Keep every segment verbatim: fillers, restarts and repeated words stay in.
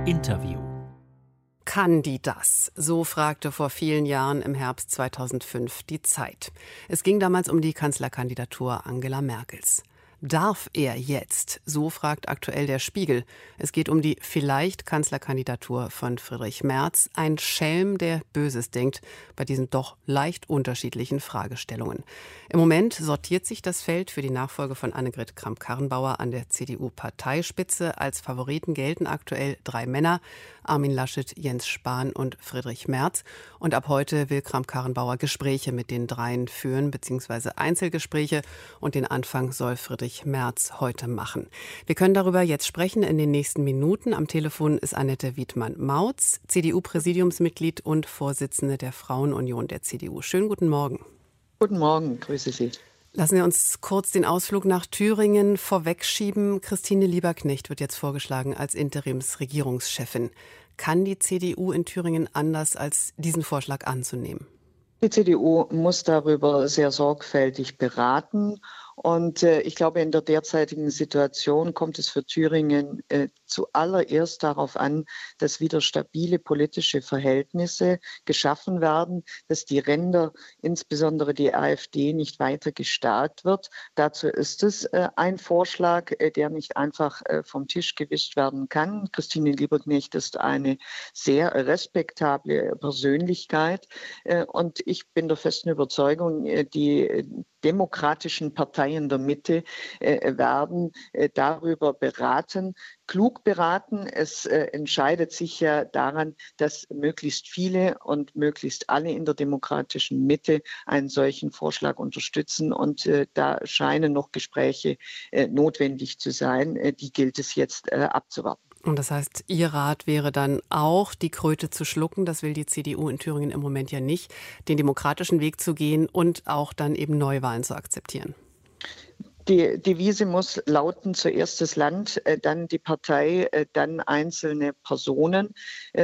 Interview. Kann die das? So fragte vor vielen Jahren im Herbst zweitausendfünf die Zeit. Es ging damals um die Kanzlerkandidatur Angela Merkels. Darf er jetzt? So fragt aktuell der Spiegel. Es geht um die vielleicht Kanzlerkandidatur von Friedrich Merz. Ein Schelm, der Böses denkt bei diesen doch leicht unterschiedlichen Fragestellungen. Im Moment sortiert sich das Feld für die Nachfolge von Annegret Kramp-Karrenbauer an der C D U-Parteispitze. Als Favoriten gelten aktuell drei Männer: Armin Laschet, Jens Spahn und Friedrich Merz. Und ab heute will Kramp-Karrenbauer Gespräche mit den dreien führen, beziehungsweise Einzelgespräche. Und den Anfang soll Friedrich Merz heute machen. Wir können darüber jetzt sprechen in den nächsten Minuten. Am Telefon ist Annette Wiedmann-Mautz, C D U-Präsidiumsmitglied und Vorsitzende der Frauenunion der C D U. Schönen guten Morgen. Guten Morgen, grüße Sie. Lassen wir uns kurz den Ausflug nach Thüringen vorwegschieben. Christine Lieberknecht wird jetzt vorgeschlagen als Interimsregierungschefin. Kann die C D U in Thüringen anders, als diesen Vorschlag anzunehmen? Die C D U muss darüber sehr sorgfältig beraten. Und äh, ich glaube, in der derzeitigen Situation kommt es für Thüringen äh, zuallererst darauf an, dass wieder stabile politische Verhältnisse geschaffen werden, dass die Ränder, insbesondere die AfD, nicht weiter gestärkt wird. Dazu ist es äh, ein Vorschlag, äh, der nicht einfach äh, vom Tisch gewischt werden kann. Christine Lieberknecht ist eine sehr respektable Persönlichkeit. Äh, und ich bin der festen Überzeugung, äh, die äh, demokratischen Parteien der Mitte äh, werden äh, darüber beraten, klug beraten. Es äh, entscheidet sich ja daran, dass möglichst viele und möglichst alle in der demokratischen Mitte einen solchen Vorschlag unterstützen. Und äh, da scheinen noch Gespräche äh, notwendig zu sein. Äh, die gilt es jetzt äh, abzuwarten. Und das heißt, Ihr Rat wäre dann auch, die Kröte zu schlucken, das will die C D U in Thüringen im Moment ja nicht, den demokratischen Weg zu gehen und auch dann eben Neuwahlen zu akzeptieren. Die Devise muss lauten: zuerst das Land, dann die Partei, dann einzelne Personen.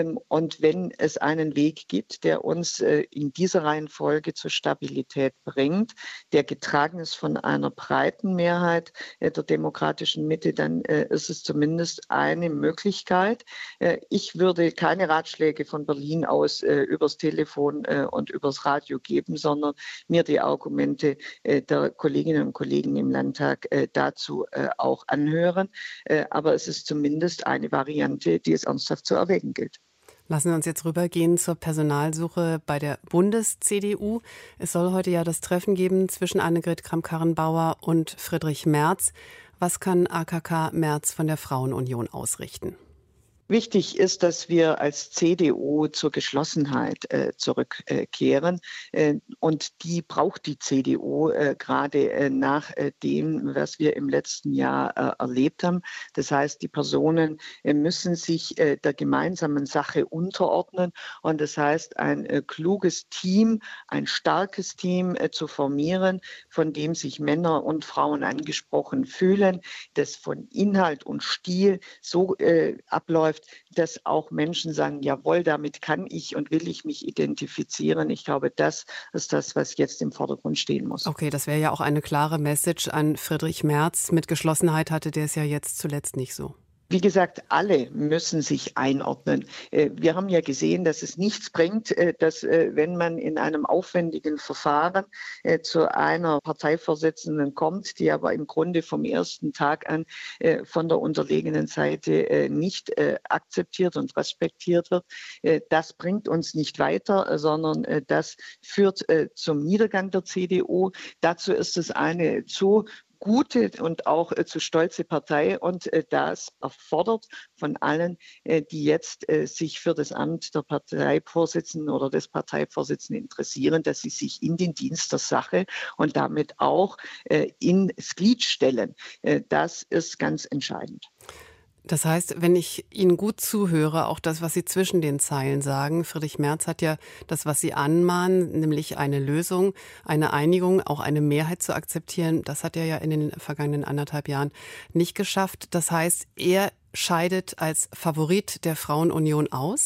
Und wenn es einen Weg gibt, der uns in dieser Reihenfolge zur Stabilität bringt, der getragen ist von einer breiten Mehrheit der demokratischen Mitte, dann ist es zumindest eine Möglichkeit. Ich würde keine Ratschläge von Berlin aus übers Telefon und übers Radio geben, sondern mir die Argumente der Kolleginnen und Kollegen im Land Tag, äh, dazu äh, auch anhören. Äh, aber es ist zumindest eine Variante, die es ernsthaft zu erwägen gilt. Lassen wir uns jetzt rübergehen zur Personalsuche bei der Bundes-C D U. Es soll heute ja das Treffen geben zwischen Annegret Kramp-Karrenbauer und Friedrich Merz. Was kann A K K Merz von der Frauenunion ausrichten? Wichtig ist, dass wir als C D U zur Geschlossenheit äh, zurückkehren. Äh, und die braucht die C D U äh, gerade äh, nach äh, dem, was wir im letzten Jahr äh, erlebt haben. Das heißt, die Personen äh, müssen sich äh, der gemeinsamen Sache unterordnen. Und das heißt, ein äh, kluges Team, ein starkes Team äh, zu formieren, von dem sich Männer und Frauen angesprochen fühlen, das von Inhalt und Stil so äh, abläuft, dass auch Menschen sagen, jawohl, damit kann ich und will ich mich identifizieren. Ich glaube, das ist das, was jetzt im Vordergrund stehen muss. Okay, das wäre ja auch eine klare Message an Friedrich Merz. Mit Geschlossenheit hatte der es ja jetzt zuletzt nicht so. Wie gesagt, alle müssen sich einordnen. Wir haben ja gesehen, dass es nichts bringt, dass wenn man in einem aufwendigen Verfahren zu einer Parteivorsitzenden kommt, die aber im Grunde vom ersten Tag an von der unterlegenen Seite nicht akzeptiert und respektiert wird. Das bringt uns nicht weiter, sondern das führt zum Niedergang der C D U. Dazu ist es eine zu gute und auch äh, zu stolze Partei und äh, das erfordert von allen, äh, die jetzt äh, sich für das Amt der Parteivorsitzenden oder des Parteivorsitzenden interessieren, dass sie sich in den Dienst der Sache und damit auch äh, ins Glied stellen. Äh, das ist ganz entscheidend. Das heißt, wenn ich Ihnen gut zuhöre, auch das, was Sie zwischen den Zeilen sagen, Friedrich Merz hat ja das, was Sie anmahnen, nämlich eine Lösung, eine Einigung, auch eine Mehrheit zu akzeptieren, das hat er ja in den vergangenen anderthalb Jahren nicht geschafft. Das heißt, er scheidet als Favorit der Frauenunion aus?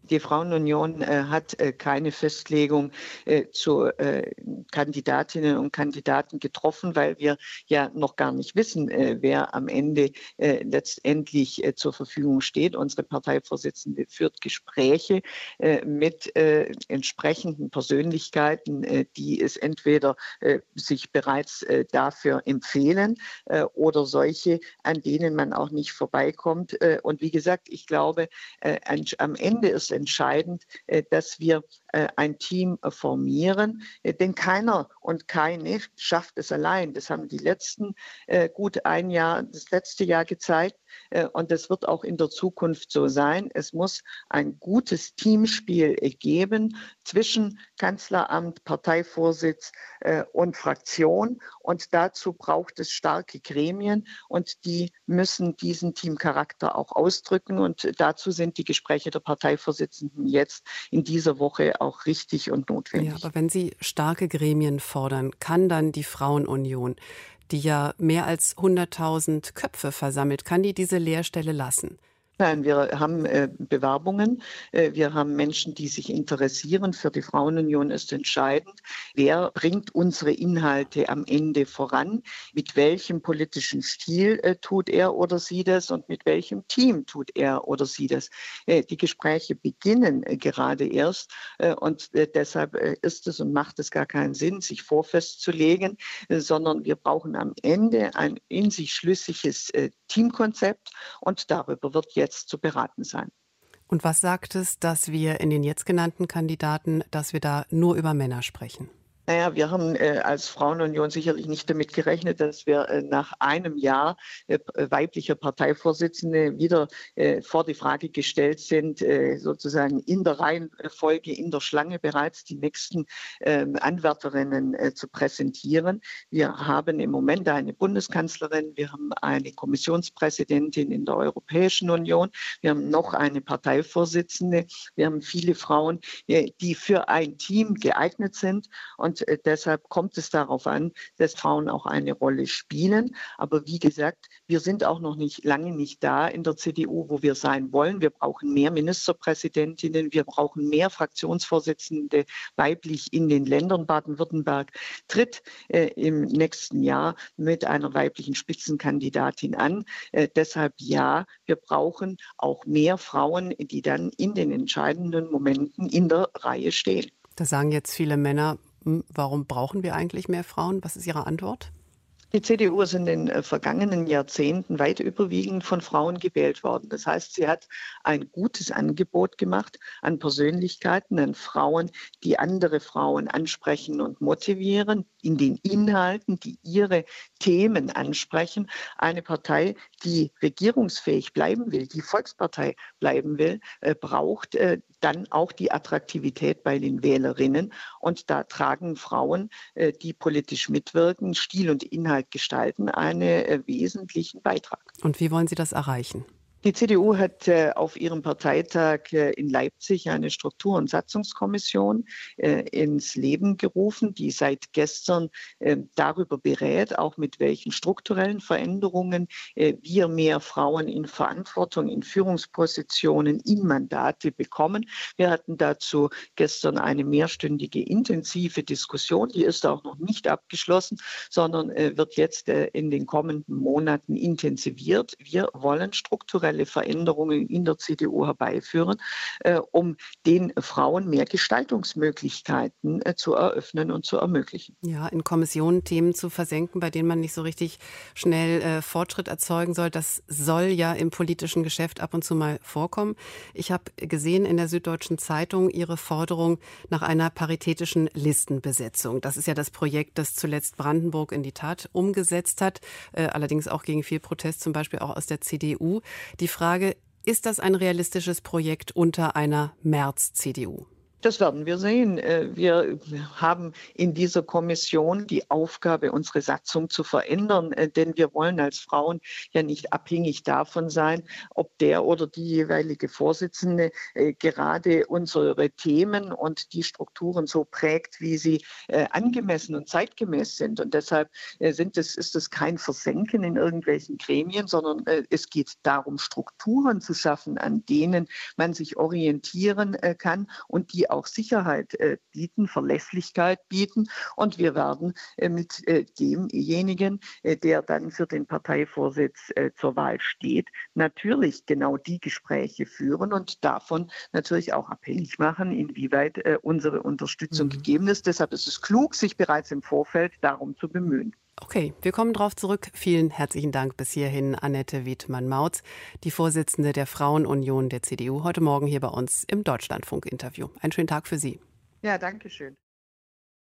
Die Frauenunion äh, hat äh, keine Festlegung äh, zu äh, Kandidatinnen und Kandidaten getroffen, weil wir ja noch gar nicht wissen, äh, wer am Ende äh, letztendlich äh, zur Verfügung steht. Unsere Parteivorsitzende führt Gespräche äh, mit äh, entsprechenden Persönlichkeiten, äh, die es entweder äh, sich bereits äh, dafür empfehlen äh, oder solche, an denen man auch nicht vorbeikommt. Äh, und wie gesagt, ich glaube, äh, an, am Ende ist entscheidend, äh, dass wir äh, ein Team äh, formieren, äh, denn keiner und keine schafft es allein. Das haben die letzten äh, gut ein Jahr, das letzte Jahr gezeigt äh, und das wird auch in der Zukunft so sein. Es muss ein gutes Teamspiel äh, geben zwischen Kanzleramt, Parteivorsitz äh, und Fraktion und dazu braucht es starke Gremien und die müssen diesen Teamcharakter auch ausdrücken und dazu sind die Gespräche der Parteivorsitzenden jetzt in dieser Woche auch richtig und notwendig. Ja, aber wenn Sie starke Gremien fordern, kann dann die Frauenunion, die ja mehr als hunderttausend Köpfe versammelt, kann die diese Leerstelle lassen? Nein, wir haben äh, Bewerbungen, äh, wir haben Menschen, die sich interessieren. Für die Frauenunion ist entscheidend, wer bringt unsere Inhalte am Ende voran, mit welchem politischen Stil äh, tut er oder sie das und mit welchem Team tut er oder sie das. Äh, die Gespräche beginnen äh, gerade erst äh, und äh, deshalb äh, ist es und macht es gar keinen Sinn, sich vorfestzulegen, äh, sondern wir brauchen am Ende ein in sich schlüssiges äh, Teamkonzept und darüber wird jetzt zu beraten sein. Und was sagt es, dass wir in den jetzt genannten Kandidaten, dass wir da nur über Männer sprechen? Naja, wir haben äh, als Frauenunion sicherlich nicht damit gerechnet, dass wir äh, nach einem Jahr äh, weiblicher Parteivorsitzende wieder äh, vor die Frage gestellt sind, äh, sozusagen in der Reihenfolge, in der Schlange bereits die nächsten äh, Anwärterinnen äh, zu präsentieren. Wir haben im Moment eine Bundeskanzlerin, wir haben eine Kommissionspräsidentin in der Europäischen Union, wir haben noch eine Parteivorsitzende, wir haben viele Frauen, äh, die für ein Team geeignet sind und deshalb kommt es darauf an, dass Frauen auch eine Rolle spielen. Aber wie gesagt, wir sind auch noch nicht lange nicht da in der C D U, wo wir sein wollen. Wir brauchen mehr Ministerpräsidentinnen, wir brauchen mehr Fraktionsvorsitzende weiblich in den Ländern. Baden-Württemberg tritt äh, im nächsten Jahr mit einer weiblichen Spitzenkandidatin an. Äh, deshalb ja, wir brauchen auch mehr Frauen, die dann in den entscheidenden Momenten in der Reihe stehen. Da sagen jetzt viele Männer, warum brauchen wir eigentlich mehr Frauen? Was ist Ihre Antwort? Die C D U ist in den vergangenen Jahrzehnten weit überwiegend von Frauen gewählt worden. Das heißt, sie hat ein gutes Angebot gemacht an Persönlichkeiten, an Frauen, die andere Frauen ansprechen und motivieren, in den Inhalten, die ihre Themen ansprechen. Eine Partei, die regierungsfähig bleiben will, die Volkspartei bleiben will, braucht dann auch die Attraktivität bei den Wählerinnen. Und da tragen Frauen, die politisch mitwirken, Stil und Inhalt gestalten, einen äh, wesentlichen Beitrag. Und wie wollen Sie das erreichen? Die C D U hat äh, auf ihrem Parteitag äh, in Leipzig eine Struktur- und Satzungskommission äh, ins Leben gerufen, die seit gestern äh, darüber berät, auch mit welchen strukturellen Veränderungen äh, wir mehr Frauen in Verantwortung, in Führungspositionen, in Mandate bekommen. Wir hatten dazu gestern eine mehrstündige intensive Diskussion, die ist auch noch nicht abgeschlossen, sondern äh, wird jetzt äh, in den kommenden Monaten intensiviert. Wir wollen strukturell Veränderungen in der C D U herbeiführen, äh, um den Frauen mehr Gestaltungsmöglichkeiten äh, zu eröffnen und zu ermöglichen. Ja, in Kommissionen Themen zu versenken, bei denen man nicht so richtig schnell äh, Fortschritt erzeugen soll, das soll ja im politischen Geschäft ab und zu mal vorkommen. Ich habe gesehen in der Süddeutschen Zeitung Ihre Forderung nach einer paritätischen Listenbesetzung. Das ist ja das Projekt, das zuletzt Brandenburg in die Tat umgesetzt hat, äh, allerdings auch gegen viel Protest, zum Beispiel auch aus der C D U. Die Frage, ist das ein realistisches Projekt unter einer Merz-C D U? Das werden wir sehen. Wir haben in dieser Kommission die Aufgabe, unsere Satzung zu verändern, denn wir wollen als Frauen ja nicht abhängig davon sein, ob der oder die jeweilige Vorsitzende gerade unsere Themen und die Strukturen so prägt, wie sie angemessen und zeitgemäß sind. Und deshalb sind es, ist es kein Versenken in irgendwelchen Gremien, sondern es geht darum, Strukturen zu schaffen, an denen man sich orientieren kann und die auch Sicherheit äh, bieten, Verlässlichkeit bieten. Und wir werden äh, mit äh, demjenigen, äh, der dann für den Parteivorsitz äh, zur Wahl steht, natürlich genau die Gespräche führen und davon natürlich auch abhängig machen, inwieweit äh, unsere Unterstützung mhm. gegeben ist. Deshalb ist es klug, sich bereits im Vorfeld darum zu bemühen. Okay, wir kommen drauf zurück. Vielen herzlichen Dank bis hierhin, Annette Wiedmann-Mautz, die Vorsitzende der Frauenunion der C D U, heute Morgen hier bei uns im Deutschlandfunk-Interview. Einen schönen Tag für Sie. Ja, danke schön.